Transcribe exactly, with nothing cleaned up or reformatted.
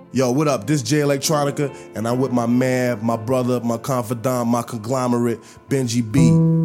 Yo, what up? This Jay Electronica, and I'm with my man, my brother, my confidant, my conglomerate, Benji B.